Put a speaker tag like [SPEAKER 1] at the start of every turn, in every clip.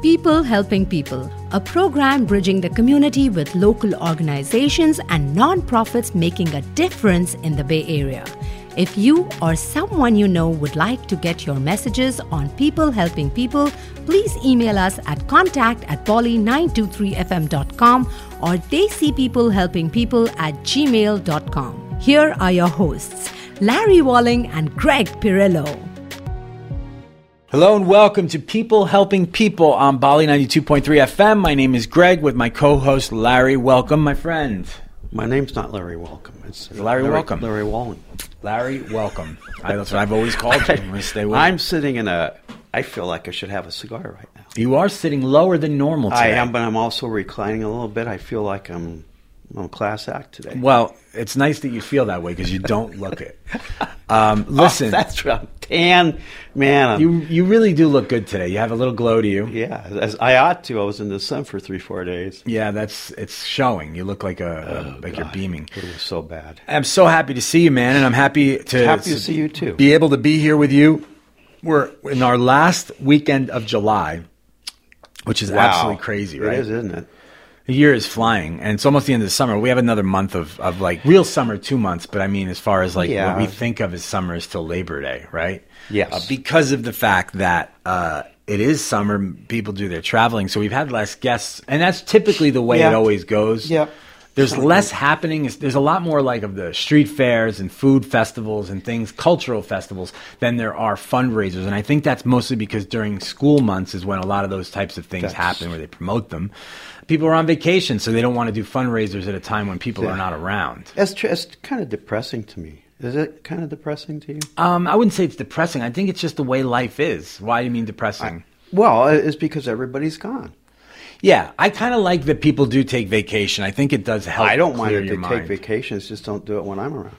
[SPEAKER 1] People Helping People, a program bridging the community with local organizations and nonprofits making a difference in the Bay Area. If you or someone you know would like to get your messages on People Helping People, please email us at contact@poly923fm.com or dayseepeoplehelpingpeople@gmail.com. Here are your hosts, Larry Walling and Greg Pirillo.
[SPEAKER 2] Hello and welcome to People Helping People on Bali 92.3 FM. My name is Greg with my co-host Larry. Welcome, my friend.
[SPEAKER 3] My name's not Larry Welcome. It's
[SPEAKER 2] Larry Welcome.
[SPEAKER 3] Larry Walling.
[SPEAKER 2] Larry Welcome. That's what I've always called you. I'm going to stay with
[SPEAKER 3] I'm sitting in I feel like I should have a cigar right now.
[SPEAKER 2] You are sitting lower than normal today.
[SPEAKER 3] I am, but I'm also reclining a little bit. I feel like I'm a class act today.
[SPEAKER 2] Well, it's nice that you feel that way because you don't look it. Listen.
[SPEAKER 3] That's right. I'm tan. Man.
[SPEAKER 2] You really do look good today. You have a little glow to you.
[SPEAKER 3] Yeah, as I ought to. I was in the sun for 3-4 days.
[SPEAKER 2] Yeah, it's showing. You look like you're beaming.
[SPEAKER 3] It was so bad.
[SPEAKER 2] I'm so happy to see you, man, and I'm happy to
[SPEAKER 3] see you too.
[SPEAKER 2] Be able to be here with you. We're in our last weekend of July, which is absolutely crazy, right?
[SPEAKER 3] It is, isn't it?
[SPEAKER 2] The year is flying, and it's almost the end of the summer. We have another month of like real summer, 2 months, but I mean, as far as like what we think of as summer is till Labor Day, right?
[SPEAKER 3] Yes.
[SPEAKER 2] Because of the fact that it is summer, people do their traveling, so we've had less guests, and that's typically the way it always goes.
[SPEAKER 3] Yep.
[SPEAKER 2] There's less happening. There's a lot more like of the street fairs and food festivals and things, cultural festivals, than there are fundraisers. And I think that's mostly because during school months is when a lot of those types of things happen, where they promote them. People are on vacation, so they don't want to do fundraisers at a time when people are not around.
[SPEAKER 3] It's kind of depressing to me. Is it kind of depressing to you?
[SPEAKER 2] I wouldn't say it's depressing. I think it's just the way life is. Why do you mean depressing?
[SPEAKER 3] Well, it's because everybody's gone.
[SPEAKER 2] Yeah, I kind of like that people do take vacation. I think it does help.
[SPEAKER 3] I don't mind
[SPEAKER 2] clear
[SPEAKER 3] if
[SPEAKER 2] your
[SPEAKER 3] they
[SPEAKER 2] mind.
[SPEAKER 3] take vacations, just don't do it when I'm around.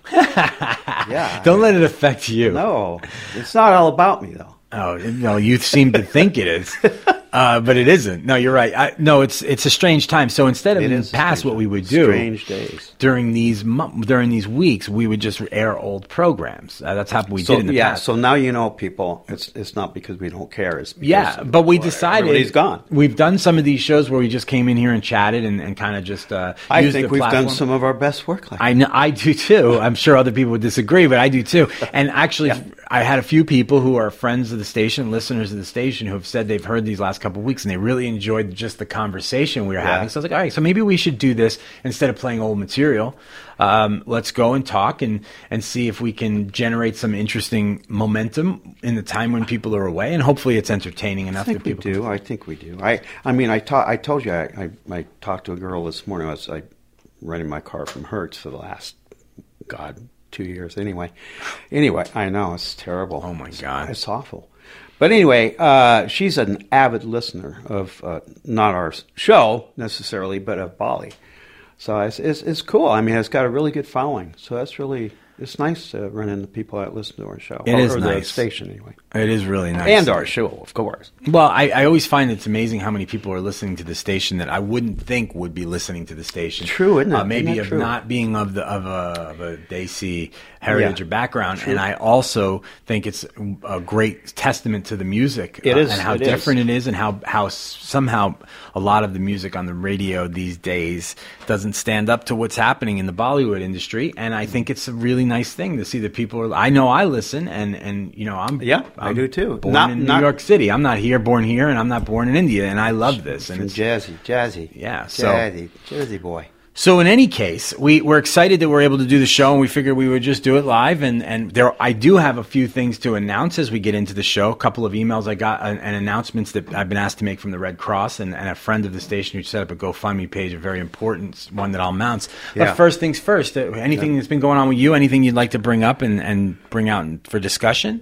[SPEAKER 3] Yeah.
[SPEAKER 2] Don't let it affect you.
[SPEAKER 3] No, it's not all about me, though.
[SPEAKER 2] Oh, no, you seem to think it is. But it isn't. No, you're right. It's a strange time. So instead of in the past, what we would do
[SPEAKER 3] strange days
[SPEAKER 2] during these weeks, we would just air old programs. That's how we did in the past.
[SPEAKER 3] So now you know, people. It's not because we don't care. It's because
[SPEAKER 2] but we decided
[SPEAKER 3] everybody's gone.
[SPEAKER 2] We've done some of these shows where we just came in here and chatted and kind of just.
[SPEAKER 3] I think we've done some of our best work. Like
[SPEAKER 2] I know, I do too. I'm sure other people would disagree, but I do too. And actually, I had a few people who are friends of the station, listeners of the station, who have said they've heard these last couple of weeks and they really enjoyed just the conversation we were having. So I was like, all right, so maybe we should do this instead of playing old material. Let's go and talk and see if we can generate some interesting momentum in the time when people are away, and hopefully it's entertaining enough that people
[SPEAKER 3] do. I think we do. I mean, I told you I talked to a girl this morning. I was renting my car from Hertz for the last 2 years. Anyway, I know it's terrible.
[SPEAKER 2] Oh my God,
[SPEAKER 3] it's awful. But anyway, she's an avid listener of not our show necessarily, but of Bali. So it's cool. I mean, it's got a really good following. So it's nice to run into people that listen to our show.
[SPEAKER 2] It is
[SPEAKER 3] nice.
[SPEAKER 2] The
[SPEAKER 3] station, anyway.
[SPEAKER 2] It is really nice.
[SPEAKER 3] And our show, of course.
[SPEAKER 2] Well, I always find it's amazing how many people are listening to the station that I wouldn't think would be listening to the station.
[SPEAKER 3] True, isn't it?
[SPEAKER 2] Maybe
[SPEAKER 3] isn't
[SPEAKER 2] of not being of a Desi heritage or background. True. And I also think it's a great testament to the music.
[SPEAKER 3] It is.
[SPEAKER 2] And how different it is, and how somehow a lot of the music on the radio these days doesn't stand up to what's happening in the Bollywood industry. And I think it's a really nice thing to see that people I know I listen, and you know,
[SPEAKER 3] I do too.
[SPEAKER 2] Born in New York City. I'm not born here, and I'm not born in India, and I love this. And
[SPEAKER 3] it's jazzy.
[SPEAKER 2] Yeah,
[SPEAKER 3] Jersey boy.
[SPEAKER 2] So in any case, we're excited that we're able to do the show, and we figured we would just do it live. And I do have a few things to announce as we get into the show. A couple of emails I got and announcements that I've been asked to make from the Red Cross, and a friend of the station who set up a GoFundMe page, a very important one that I'll announce. But first things first, anything that's been going on with you, anything you'd like to bring up and bring out for discussion?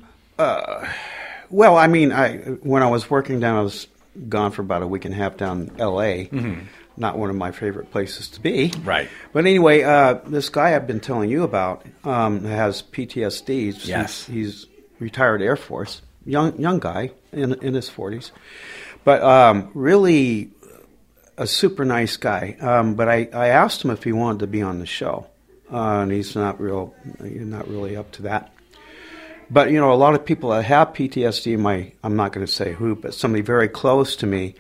[SPEAKER 3] Well, I mean, when I was working down, I was gone for about a week and a half down in L.A., not one of my favorite places to be.
[SPEAKER 2] Right.
[SPEAKER 3] But anyway, this guy I've been telling you about has PTSD.
[SPEAKER 2] Yes.
[SPEAKER 3] He's retired Air Force, young guy in his 40s, but really a super nice guy. But I asked him if he wanted to be on the show, and he's not really up to that. But, you know, a lot of people that have PTSD, I'm not going to say who, but somebody very close to me,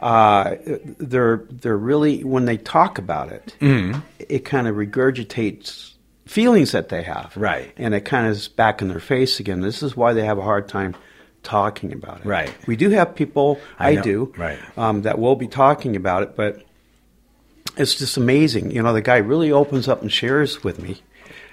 [SPEAKER 3] they're really, when they talk about it, it kind of regurgitates feelings that they have.
[SPEAKER 2] Right.
[SPEAKER 3] And it kind of is back in their face again. This is why they have a hard time talking about it.
[SPEAKER 2] Right.
[SPEAKER 3] We do have people, I do,
[SPEAKER 2] right.
[SPEAKER 3] That will be talking about it, but it's just amazing. You know, the guy really opens up and shares with me.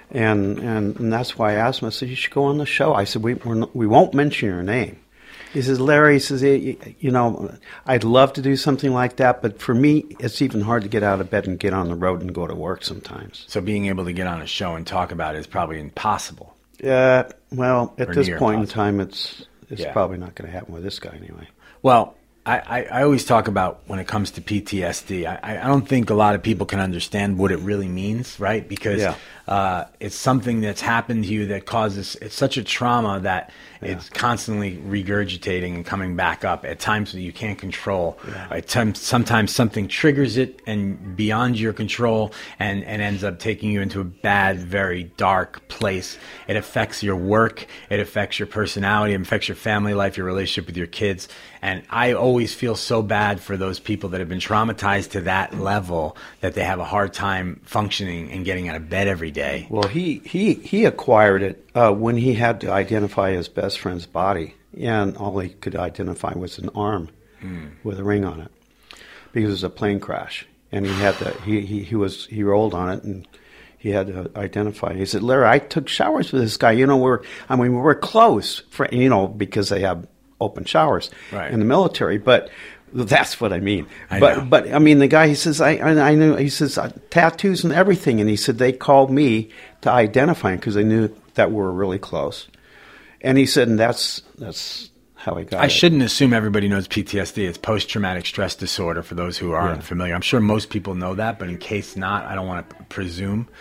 [SPEAKER 3] And that's why I asked him, I said, you should go on the show. I said, we won't mention your name. He says, Larry, he says, you know, I'd love to do something like that, but for me, it's even hard to get out of bed and get on the road and go to work sometimes.
[SPEAKER 2] So being able to get on a show and talk about it is probably impossible.
[SPEAKER 3] Well, at this point in time, it's probably not going to happen with this guy anyway.
[SPEAKER 2] Well, I always talk about when it comes to PTSD, I don't think a lot of people can understand what it really means, right? Because it's something that's happened to you that causes, it's such a trauma that it's constantly regurgitating and coming back up at times that you can't control. Sometimes something triggers it and beyond your control and ends up taking you into a bad, very dark place. It affects your work. It affects your personality. It affects your family life, your relationship with your kids. And I always feel so bad for those people that have been traumatized to that level that they have a hard time functioning and getting out of bed every day.
[SPEAKER 3] Well, he acquired it when he had to identify his best friend's body, and all he could identify was an arm with a ring on it, because it was a plane crash, and he had to he rolled on it, and he had to identify. He said, Larry, I took showers with this guy. You know, we're close, because they have open showers in the military, but that's what I mean. But I mean, the guy, he says, I knew, he says, tattoos and everything, and he said they called me to identify him because they knew that we were really close. And he said, and that's how he got it.
[SPEAKER 2] I shouldn't assume everybody knows PTSD. It's post-traumatic stress disorder for those who aren't familiar. I'm sure most people know that, but in case not, I don't want to presume.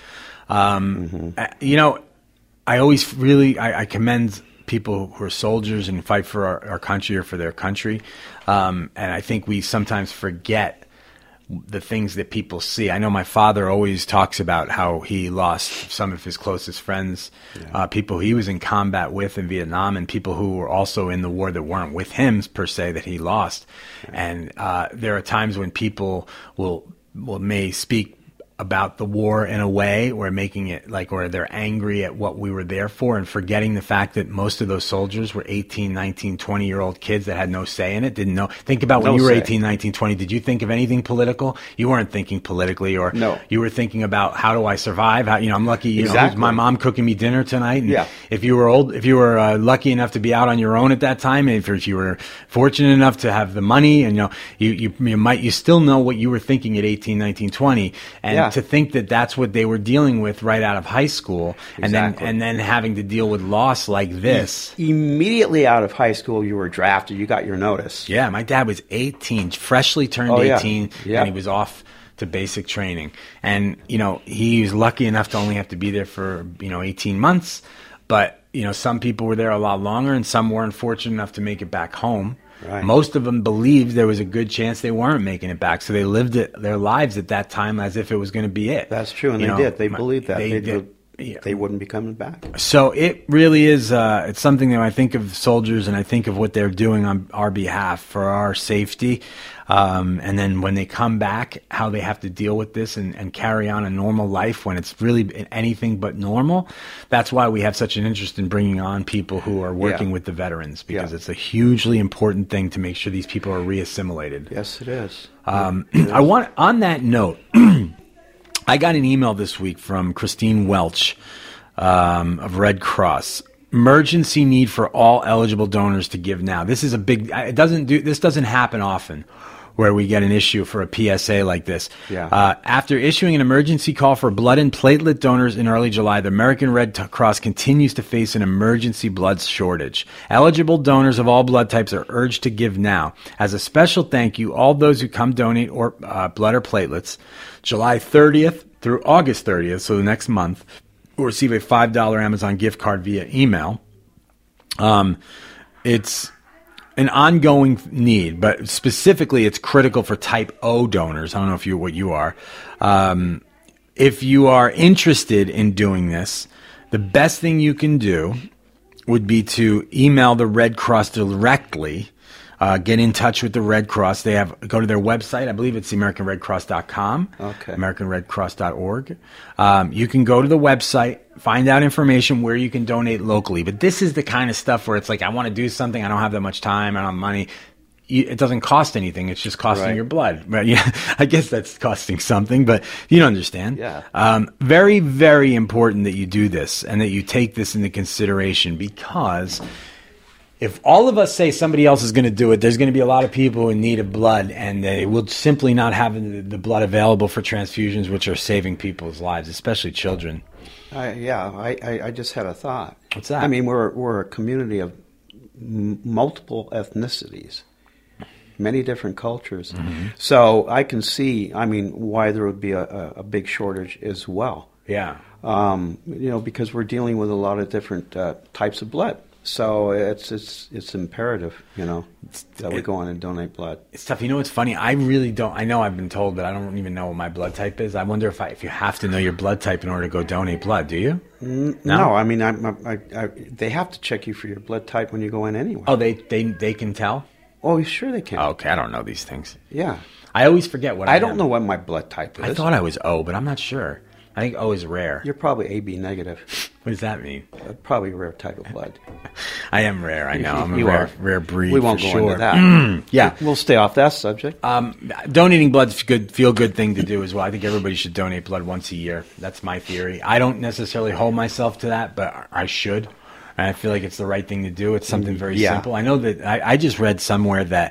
[SPEAKER 2] You know, I always really, I commend people who are soldiers and fight for our country or for their country. And I think we sometimes forget the things that people see. I know my father always talks about how he lost some of his closest friends, people he was in combat with in Vietnam, and people who were also in the war that weren't with him per se that he lost. And there are times when people may speak about the war in a way, or making it like, or they're angry at what we were there for, and forgetting the fact that most of those soldiers were 18, 19, 20-year-old kids that had no say in it, didn't know. Think about when you were 18, 19, 20. Did you think of anything political? You weren't thinking politically, or you were thinking about, how do I survive? How, I'm lucky, you know, my mom cooking me dinner tonight. And if you were lucky enough to be out on your own at that time, and if you were fortunate enough to have the money, and you still know what you were thinking at 18, 19, 20. And to think that that's what they were dealing with right out of high school, and then having to deal with loss like this.
[SPEAKER 3] Immediately out of high school, you were drafted. You got your notice.
[SPEAKER 2] Yeah, my dad was 18, freshly turned 18, and he was off to basic training. And, he was lucky enough to only have to be there for, 18 months. But, some people were there a lot longer, and some weren't fortunate enough to make it back home. Right. Most of them believed there was a good chance they weren't making it back, so they lived their lives at that time as if it was going to be it.
[SPEAKER 3] That's true, and they did. They believed that. They wouldn't be coming back.
[SPEAKER 2] So it really is, it's something that I think of soldiers, and I think of what they're doing on our behalf for our safety. And then when they come back, how they have to deal with this and carry on a normal life when it's really anything but normal. That's why we have such an interest in bringing on people who are working with the veterans, because it's a hugely important thing to make sure these people are reassimilated.
[SPEAKER 3] Yes, it is.
[SPEAKER 2] I want, on that note, I got an email this week from Christine Welch of Red Cross. Emergency need for all eligible donors to give now. This is a big. This doesn't happen often, where we get an issue for a PSA like this. After issuing an emergency call for blood and platelet donors in early July, the American Red Cross continues to face an emergency blood shortage. Eligible donors of all blood types are urged to give now. As a special thank you, all those who come donate or blood or platelets, July 30th through August 30th, so the next month, will receive a $5 Amazon gift card via email. It's an ongoing need, but specifically it's critical for type O donors. I don't know what you are. If you are interested in doing this, the best thing you can do would be to email the Red Cross directly. Get in touch with the Red Cross. Go to their website. I believe it's AmericanRedCross.com.
[SPEAKER 3] Okay.
[SPEAKER 2] AmericanRedCross.org. You can go to the website, find out information where you can donate locally. But this is the kind of stuff where it's like, I want to do something. I don't have that much time. I don't have money. It doesn't cost anything. It's just costing your blood. But yeah, I guess that's costing something, but you don't understand.
[SPEAKER 3] Yeah.
[SPEAKER 2] Very, very important that you do this and that you take this into consideration, because if all of us say somebody else is going to do it, there's going to be a lot of people in need of blood, and they will simply not have the blood available for transfusions, which are saving people's lives, especially children.
[SPEAKER 3] I just had a thought.
[SPEAKER 2] What's that?
[SPEAKER 3] I mean, we're a community of multiple ethnicities, many different cultures.
[SPEAKER 2] Mm-hmm.
[SPEAKER 3] So I can see, why there would be a big shortage as well.
[SPEAKER 2] Yeah.
[SPEAKER 3] Because we're dealing with a lot of different types of blood. So it's imperative, that we go on and donate blood.
[SPEAKER 2] It's tough. You know what's funny? I really don't. I know I've been told, but I don't even know what my blood type is. I wonder if you have to know your blood type in order to go donate blood. Do you?
[SPEAKER 3] No. They have to check you for your blood type when you go in anyway.
[SPEAKER 2] Oh, they can tell?
[SPEAKER 3] Oh, sure they can.
[SPEAKER 2] Oh, okay, I don't know these things.
[SPEAKER 3] Yeah.
[SPEAKER 2] I always forget what I
[SPEAKER 3] don't know what my blood type is.
[SPEAKER 2] I thought I was O, but I'm not sure. I think O is rare.
[SPEAKER 3] You're probably AB negative.
[SPEAKER 2] What does that mean?
[SPEAKER 3] Probably a rare type of blood.
[SPEAKER 2] I am rare. I know. I'm a rare breed.
[SPEAKER 3] We won't
[SPEAKER 2] for
[SPEAKER 3] go
[SPEAKER 2] sure.
[SPEAKER 3] into that.
[SPEAKER 2] Yeah.
[SPEAKER 3] We'll stay off that subject.
[SPEAKER 2] Donating blood's a feel good thing to do as well. I think everybody should donate blood once a year. That's my theory. I don't necessarily hold myself to that, but I should. And I feel like it's the right thing to do. It's something very simple. I know that I just read somewhere that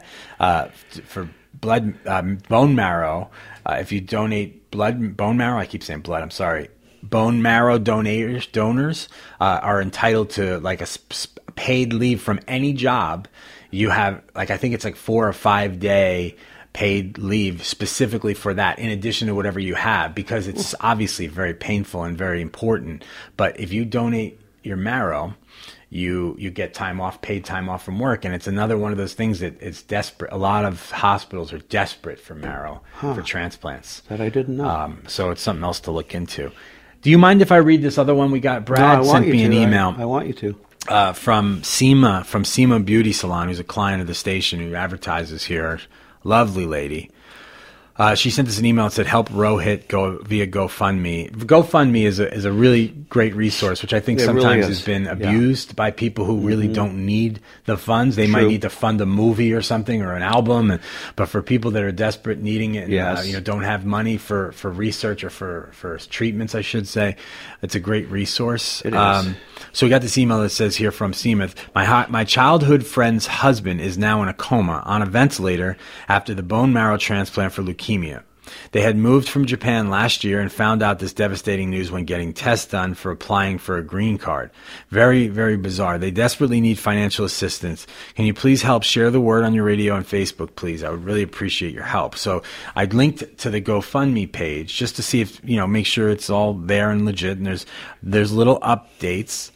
[SPEAKER 2] for blood, bone marrow, if you donate bone marrow, I keep saying blood, I'm sorry. Bone marrow donors are entitled to like a paid leave from any job. You have I think it's like 4 or 5 day paid leave specifically for that, in addition to whatever you have, because it's obviously very painful and very important. But if you donate your marrow, you get time off, paid time off from work, and it's another one of those things that it's desperate. A lot of hospitals are desperate for marrow for transplants.
[SPEAKER 3] That I didn't know.
[SPEAKER 2] So it's something else to look into. Do you mind if I read this other one we got? Brad sent me an email.
[SPEAKER 3] I want you to.
[SPEAKER 2] From Seema Beauty Salon, who's a client of the station who advertises here. Lovely lady. She sent us an email and said, help Rohit via GoFundMe. GoFundMe is a really great resource, which I think sometimes has been abused by people who really don't need the funds. They might need to fund a movie or something or an album. But for people that are desperate, needing it, and, don't have money for research or for treatments, I should say, it's a great resource.
[SPEAKER 3] It is.
[SPEAKER 2] So we got this email that says here from Seema, my childhood friend's husband is now in a coma on a ventilator after the bone marrow transplant for leukemia. They had moved from Japan last year and found out this devastating news when getting tests done for applying for a green card. Very, very bizarre. They desperately need financial assistance. Can you please help share the word on your radio and Facebook, please? I would really appreciate your help. So I'd linked to the GoFundMe page just to see if, make sure it's all there and legit. And there's little updates.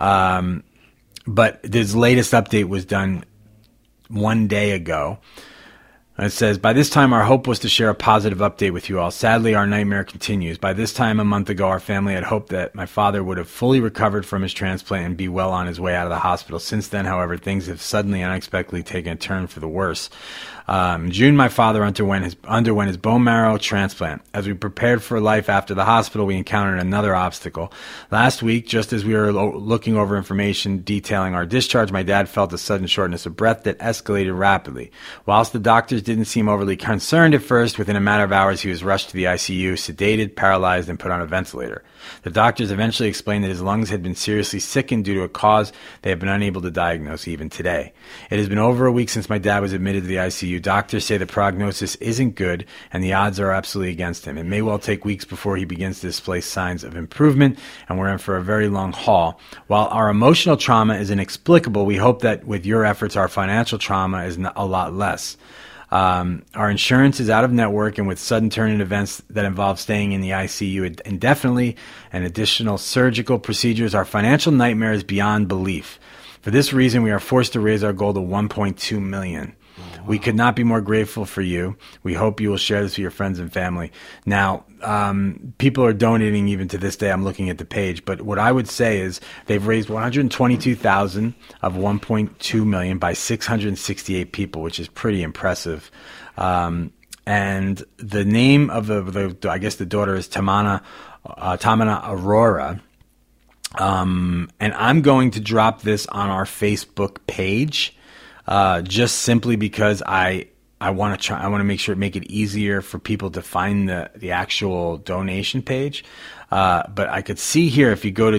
[SPEAKER 2] But this latest update was done 1 day ago. It says, by this time, our hope was to share a positive update with you all. Sadly, our nightmare continues. By this time, a month ago, our family had hoped that my father would have fully recovered from his transplant and be well on his way out of the hospital. Since then, however, things have suddenly and unexpectedly taken a turn for the worse. In June, my father underwent his bone marrow transplant. As we prepared for life after the hospital, we encountered another obstacle. Last week, just as we were looking over information detailing our discharge, my dad felt a sudden shortness of breath that escalated rapidly. Whilst the doctors didn't seem overly concerned at first, within a matter of hours, he was rushed to the ICU, sedated, paralyzed, and put on a ventilator. The doctors eventually explained that his lungs had been seriously sickened due to a cause they have been unable to diagnose even today. It has been over a week since my dad was admitted to the ICU. Doctors say the prognosis isn't good and the odds are absolutely against him. It may well take weeks before he begins to display signs of improvement, and we're in for a very long haul. While our emotional trauma is inexplicable, we hope that with your efforts, our financial trauma is a lot less. Our insurance is out of network, and with sudden turn in events that involve staying in the ICU indefinitely and additional surgical procedures, our financial nightmare is beyond belief. For this reason, we are forced to raise our goal to $1.2 million. We could not be more grateful for you. We hope you will share this with your friends and family. Now, people are donating even to this day. I'm looking at the page, but what I would say is they've raised $122,000 of $1.2 million by 668 people, which is pretty impressive. And the name of I guess the daughter is Tamana Aurora. And I'm going to drop this on our Facebook page, just simply because I want to make it easier for people to find the actual donation page. But I could see here, if you go to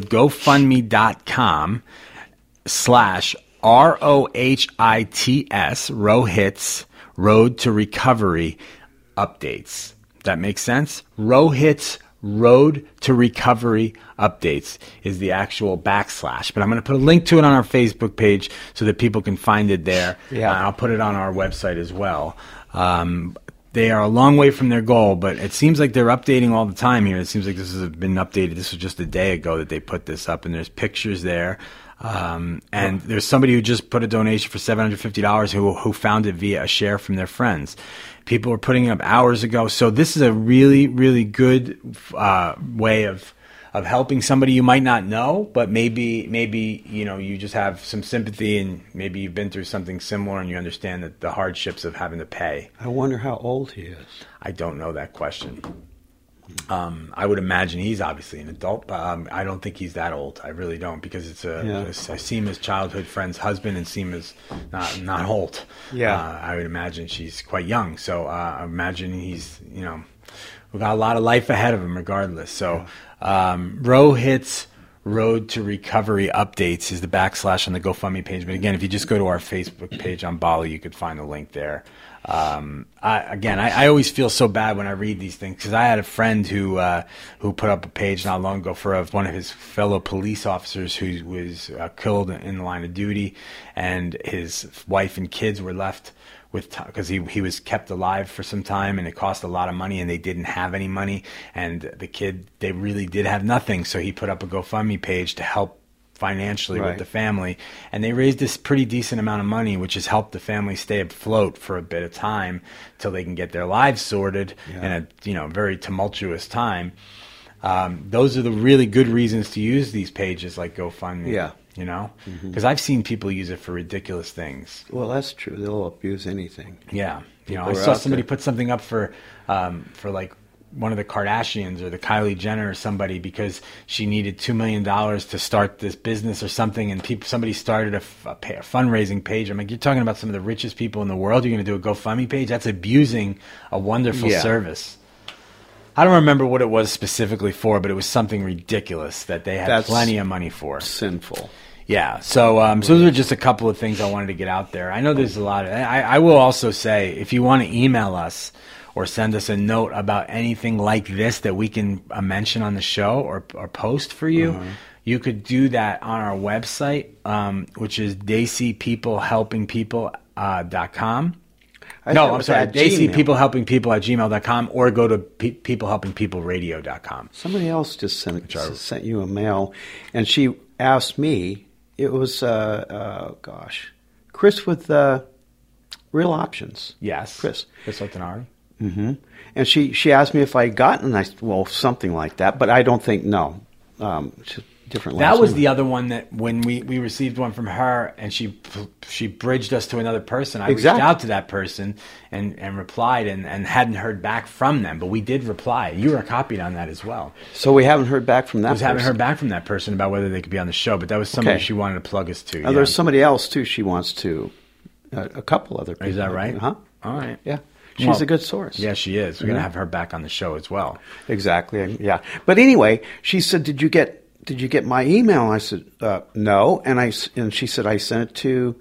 [SPEAKER 2] GoFundMe.com/ROHITS, Road to Recovery Updates. That makes sense? ROHITS, Road to Recovery Updates is the actual /. But I'm going to put a link to it on our Facebook page so that people can find it there. Yeah. I'll put it on our website as well. They are a long way from their goal, but it seems like they're updating all the time here. It seems like this has been updated. This was just a day ago that they put this up, and there's pictures there. And there's somebody who just put a donation for $750 who found it via a share from their friends. People were putting it up hours ago. So this is a really, really good way of helping somebody you might not know, but maybe you just have some sympathy, and maybe you've been through something similar and you understand that the hardships of having to pay.
[SPEAKER 3] I wonder how old he is.
[SPEAKER 2] I don't know that question. I would imagine he's obviously an adult, but I don't think he's that old. I really don't, because I see him as childhood friend's husband and see him as not old. Yeah, I would imagine she's quite young. So I imagine he's we've got a lot of life ahead of him regardless. So ROHITS, Road to Recovery Updates is the / on the GoFundMe page. But again, if you just go to our Facebook page on Bali, you could find the link there. I always feel so bad when I read these things, because I had a friend who put up a page not long ago for one of his fellow police officers who was killed in the line of duty, and his wife and kids were left because he was kept alive for some time, and it cost a lot of money, and they didn't have any money, and the kid, they really did have nothing. So he put up a GoFundMe page to help financially with the family, and they raised this pretty decent amount of money, which has helped the family stay afloat for a bit of time till they can get their lives sorted in a very tumultuous time. Those are the really good reasons to use these pages like GoFundMe. Because I've seen people use it for ridiculous things.
[SPEAKER 3] Well, that's true. They'll abuse anything.
[SPEAKER 2] Yeah, I saw somebody put something up for like one of the Kardashians or the Kylie Jenner or somebody, because she needed $2 million to start this business or something, and somebody started a fundraising page. I'm like, you're talking about some of the richest people in the world. You're going to do a GoFundMe page? That's abusing a wonderful service. I don't remember what it was specifically for, but it was something ridiculous that they had plenty of money for.
[SPEAKER 3] Sinful.
[SPEAKER 2] Yeah. So those are just a couple of things I wanted to get out there. I know there's a lot of. I will also say, if you want to email us or send us a note about anything like this that we can mention on the show or post for you, you could do that on our website, which is DayCPeopleHelpingPeople.com. I'm sorry, DayCPeopleHelpingPeople@gmail.com, or go to PeopleHelpingPeopleradio.com.
[SPEAKER 3] Somebody else just sent you a mail, and she asked me, it was, Chris with Real Options.
[SPEAKER 2] Yes.
[SPEAKER 3] Chris
[SPEAKER 2] Otanari.
[SPEAKER 3] Mm-hmm. And she asked me if I had gotten, and I said, well, something like that, but I don't think, no. Different.
[SPEAKER 2] That was the other one that when we received one from her, and she bridged us to another person. I reached out to that person and replied and hadn't heard back from them, but we did reply. You were copied on that as well.
[SPEAKER 3] So we haven't heard back from that person.
[SPEAKER 2] We haven't heard back from that person about whether they could be on the show, but that was somebody she wanted to plug us to.
[SPEAKER 3] There's somebody else, too, she wants to, a couple other people.
[SPEAKER 2] Is that right?
[SPEAKER 3] Huh?
[SPEAKER 2] All right.
[SPEAKER 3] Yeah. She's a good source.
[SPEAKER 2] Yeah, she is. We're going to have her back on the show as well.
[SPEAKER 3] Exactly. Yeah. But anyway, she said, Did you get my email? And I said, no. And she said, I sent it to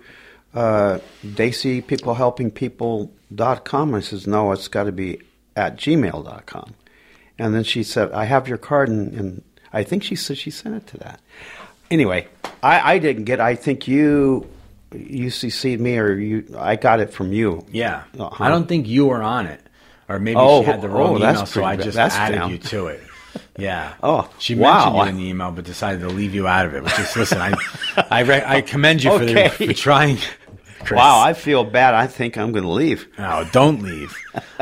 [SPEAKER 3] DayCPeopleHelpingPeople.com. I says, no, it's got to be at gmail.com. And then she said, I have your card, and I think she said she sent it to that. Anyway, I didn't get. I think you CC'd me, or I got it from you.
[SPEAKER 2] Yeah, I don't think you were on it, or maybe she had the wrong email, so I just added you to it. Yeah. She mentioned you in the email, but decided to leave you out of it. Which is, listen, I commend you for trying. Chris.
[SPEAKER 3] Wow, I feel bad. I think I'm going to leave.
[SPEAKER 2] No, don't leave.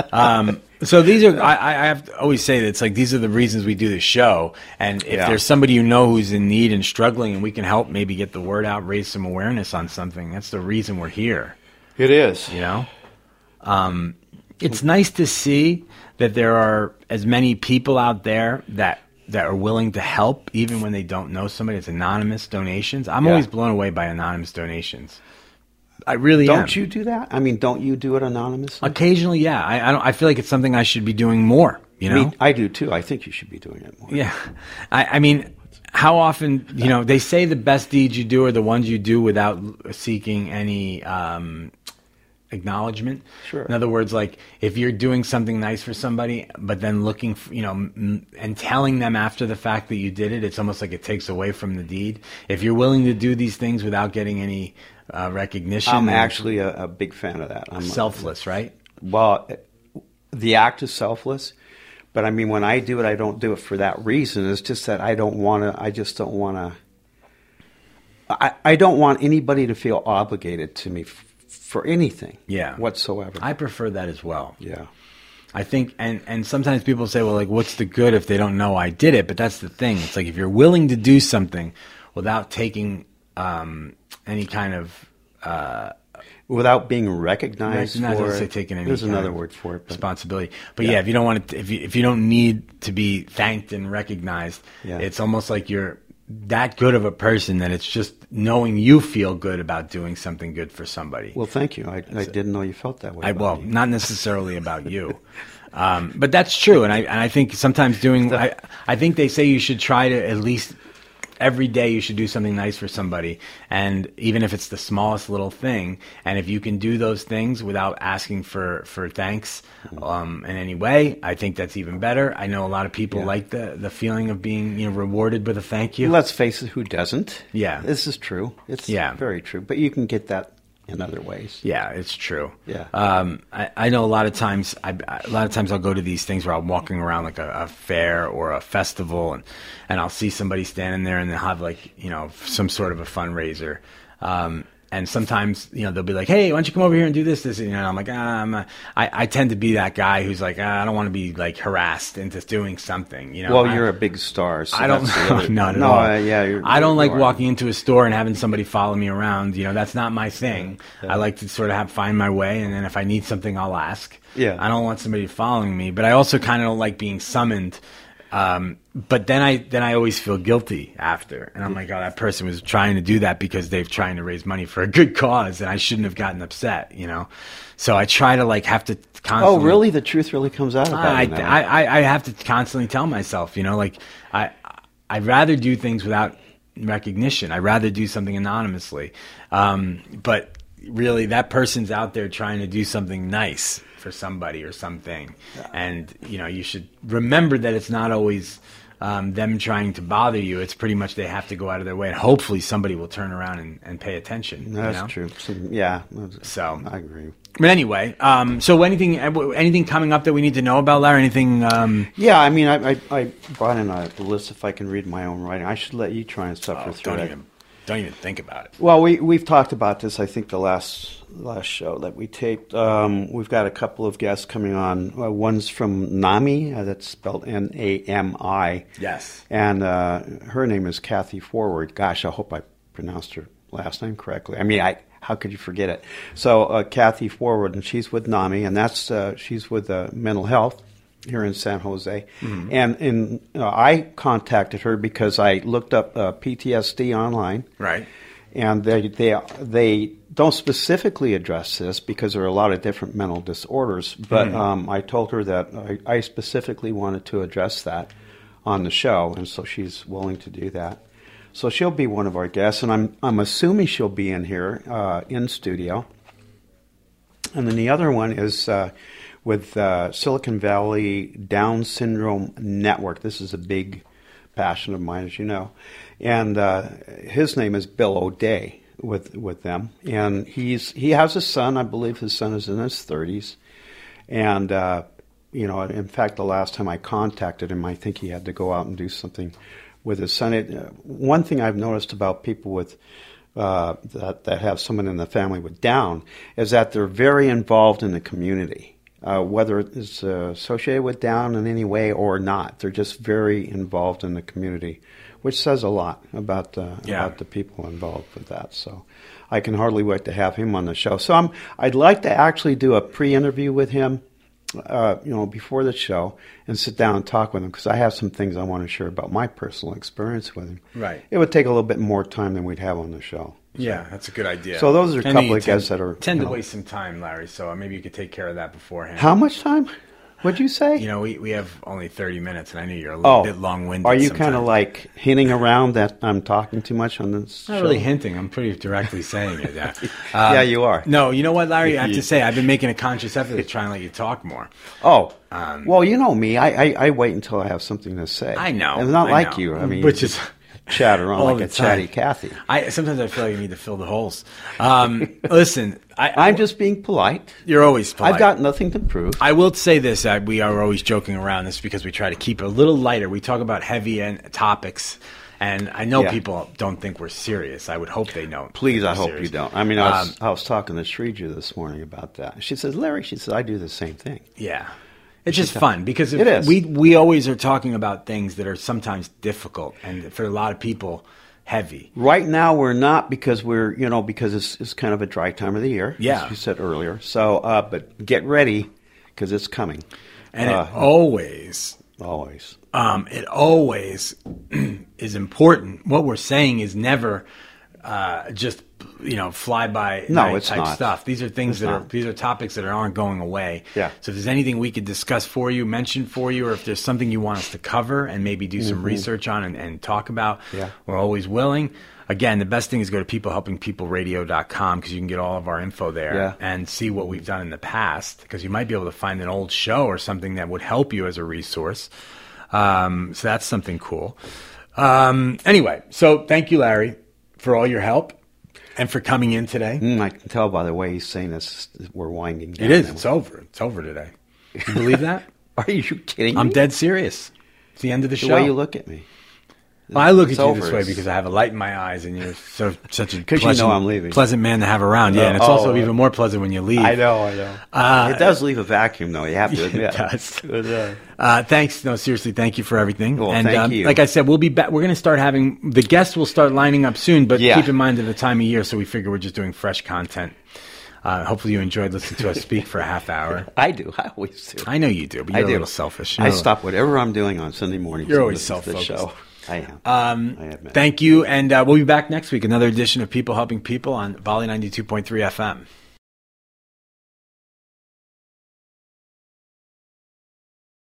[SPEAKER 2] So these are, I have to always say that it's like, these are the reasons we do the show. And if there's somebody you know who's in need and struggling and we can help maybe get the word out, raise some awareness on something, that's the reason we're here.
[SPEAKER 3] It is.
[SPEAKER 2] You know? It's nice to see that there are as many people out there that are willing to help, even when they don't know somebody. It's anonymous donations. I'm always blown away by anonymous donations. I really am.
[SPEAKER 3] Don't you do that? I mean, don't you do it anonymously?
[SPEAKER 2] Occasionally, yeah. I feel like it's something I should be doing more. You know,
[SPEAKER 3] I do too. I think you should be doing it more.
[SPEAKER 2] Yeah. I mean, how often, they say the best deeds you do are the ones you do without seeking any acknowledgement.
[SPEAKER 3] Sure.
[SPEAKER 2] In other words, like if you're doing something nice for somebody, but then looking, and telling them after the fact that you did it, it's almost like it takes away from the deed. If you're willing to do these things without getting any recognition,
[SPEAKER 3] I'm actually a big fan of that. I'm
[SPEAKER 2] selfless, right?
[SPEAKER 3] Well, the act is selfless, but I mean, when I do it, I don't do it for that reason. It's just that I don't want to. I just don't want to. I don't want anybody to feel obligated to me for anything, whatsoever.
[SPEAKER 2] I prefer that as well.
[SPEAKER 3] Yeah.
[SPEAKER 2] I think, and sometimes people say, well, like, what's the good if they don't know I did it? But that's the thing. It's like if you're willing to do something without taking any kind of
[SPEAKER 3] without being recognized
[SPEAKER 2] not
[SPEAKER 3] for
[SPEAKER 2] say
[SPEAKER 3] it.
[SPEAKER 2] taking any
[SPEAKER 3] There's
[SPEAKER 2] kind
[SPEAKER 3] another
[SPEAKER 2] of
[SPEAKER 3] word for it.
[SPEAKER 2] Responsibility. But if you don't want to, if you don't need to be thanked and recognized, it's almost like you're that good of a person that it's just knowing you feel good about doing something good for somebody.
[SPEAKER 3] Well, thank you. I didn't know you felt that way.
[SPEAKER 2] Well, not necessarily about you. But that's true. And I think sometimes I think they say you should try to at least every day you should do something nice for somebody. And even if it's the smallest little thing, and if you can do those things without asking for thanks in any way, I think that's even better. I know a lot of people like the feeling of being rewarded with a thank you.
[SPEAKER 3] Let's face it, who doesn't?
[SPEAKER 2] Yeah.
[SPEAKER 3] This is true. It's very true. But you can get that in other ways.
[SPEAKER 2] Yeah, it's true.
[SPEAKER 3] Yeah.
[SPEAKER 2] I know a lot of times I'll go to these things where I'm walking around like a fair or a festival and I'll see somebody standing there and they'll have like, some sort of a fundraiser. And sometimes, they'll be like, hey, why don't you come over here and do this? And I'm like, I tend to be that guy who's like, I don't want to be like harassed into doing something,
[SPEAKER 3] Well, you're a big star. So
[SPEAKER 2] I don't, not at all. I don't like walking into a store and having somebody follow me around. That's not my thing. I like to sort of find my way. And then if I need something, I'll ask.
[SPEAKER 3] Yeah.
[SPEAKER 2] I don't want somebody following me, but I also kind of don't like being summoned. But then I always feel guilty after, and I'm like, oh, that person was trying to do that because they're trying to raise money for a good cause, and I shouldn't have gotten upset, So I try to have to constantly.
[SPEAKER 3] Oh, really? The truth really comes out of that.
[SPEAKER 2] I have to constantly tell myself, I'd rather do things without recognition. I'd rather do something anonymously, but really, that person's out there trying to do something nice for somebody or something, and you should remember that it's not always them trying to bother you. It's pretty much they have to go out of their way, and hopefully somebody will turn around and pay attention.
[SPEAKER 3] That's true. So I agree.
[SPEAKER 2] But anyway, so anything coming up that we need to know about, Larry? Anything?
[SPEAKER 3] Yeah, I mean, I brought in a list. If I can read my own writing, I should let you try and suffer through it.
[SPEAKER 2] Don't even think about it.
[SPEAKER 3] Well, we've talked about this, I think, the last show that we taped. We've got a couple of guests coming on. One's from NAMI, that's spelled Nami.
[SPEAKER 2] Yes.
[SPEAKER 3] And her name is Kathy Forward. Gosh, I hope I pronounced her last name correctly. I mean, how could you forget it? So Kathy Forward, and she's with NAMI, and that's she's with mental health here in San Jose. Mm-hmm. And I contacted her because I looked up PTSD online.
[SPEAKER 2] Right.
[SPEAKER 3] And they don't specifically address this because there are a lot of different mental disorders. But I told her that I specifically wanted to address that on the show, and so she's willing to do that. So she'll be one of our guests, and I'm assuming she'll be in here in studio. And then the other one is with Silicon Valley Down Syndrome Network. This is a big passion of mine, as you know. And his name is Bill O'Day with them. And he has a son. I believe his son is in his 30s. And, in fact, the last time I contacted him, I think he had to go out and do something with his son. One thing I've noticed about people with that have someone in the family with Down is that they're very involved in the community, whether it's associated with Down in any way or not. They're just very involved in the community, which says a lot about the people involved with that. So I can hardly wait to have him on the show. So I'd like to actually do a pre-interview with him, before the show, and sit down and talk with him, because I have some things I want to share about my personal experience with him.
[SPEAKER 2] Right.
[SPEAKER 3] It would take a little bit more time than we'd have on the show.
[SPEAKER 2] Yeah, that's a good idea.
[SPEAKER 3] So those are a couple of guests that are...
[SPEAKER 2] tend to waste some time, Larry, so maybe you could take care of that beforehand.
[SPEAKER 3] How much time? What'd you say?
[SPEAKER 2] We have only 30 minutes, and I know you're a little bit long-winded.
[SPEAKER 3] Are you kind of like hinting around that I'm talking too much on this show?
[SPEAKER 2] Not really hinting. I'm pretty directly saying it. Yeah.
[SPEAKER 3] Yeah, you are.
[SPEAKER 2] No, you know what, Larry? I have to say, I've been making a conscious effort to try and let you talk more.
[SPEAKER 3] Oh, well, you know me. I wait until I have something to say.
[SPEAKER 2] I know.
[SPEAKER 3] I'm not like you. I mean,
[SPEAKER 2] which is...
[SPEAKER 3] chat around like a chatty Cathy.
[SPEAKER 2] Sometimes I feel like you need to fill the holes. Listen,
[SPEAKER 3] I'm just being polite.
[SPEAKER 2] You're always polite.
[SPEAKER 3] I've got nothing to prove.
[SPEAKER 2] I will say this: we are always joking around this because we try to keep it a little lighter. We talk about heavy topics, and I know people don't think we're serious. I would hope they don't.
[SPEAKER 3] Please, I hope you don't. I mean, I was talking to Shrija this morning about that. She says, Larry, I do the same thing.
[SPEAKER 2] Yeah. It's just fun because
[SPEAKER 3] it is.
[SPEAKER 2] We always are talking about things that are sometimes difficult and for a lot of people heavy.
[SPEAKER 3] Right now we're not, because because it's kind of a dry time of the year, as you said earlier. So, but get ready, because it's coming.
[SPEAKER 2] And it always is important. What we're saying is never just fly by night type stuff. These are things these are topics that aren't going away.
[SPEAKER 3] Yeah.
[SPEAKER 2] So if there's anything we could discuss for you, mention for you, or if there's something you want us to cover and maybe do some research on and talk about, we're always willing. Again, the best thing is go to peoplehelpingpeopleradio.com, because you can get all of our info there and see what we've done in the past, because you might be able to find an old show or something that would help you as a resource. So that's something cool. Anyway, so thank you, Larry, for all your help. And for coming in today.
[SPEAKER 3] I can tell by the way he's saying this, we're winding down.
[SPEAKER 2] It is. It's over. It's over today. You believe that?
[SPEAKER 3] Are you kidding me?
[SPEAKER 2] I'm dead serious. It's the end of the show.
[SPEAKER 3] The way you look at me.
[SPEAKER 2] Well, I look at you this way because I have a light in my eyes, and you're such a
[SPEAKER 3] I'm leaving.
[SPEAKER 2] Pleasant man to have around. Yeah, and it's also even more pleasant when you leave.
[SPEAKER 3] I know. It does leave a vacuum, though. You have to admit.
[SPEAKER 2] It does. Thanks. No, seriously, thank you for everything.
[SPEAKER 3] Well,
[SPEAKER 2] and
[SPEAKER 3] thank you.
[SPEAKER 2] like I said, we'll be back. We're going to start having the guests will start lining up soon, but keep in mind at the time of year, so we figure we're just doing fresh content. Hopefully you enjoyed listening to us speak for a half hour.
[SPEAKER 3] I do. I always do.
[SPEAKER 2] I know you do, but you're a little selfish.
[SPEAKER 3] I stop whatever I'm doing on Sunday mornings.
[SPEAKER 2] You're always self-focused.
[SPEAKER 3] Show. I am. I admit.
[SPEAKER 2] Thank you, and we'll be back next week. Another edition of People Helping People on Volley 92.3 FM.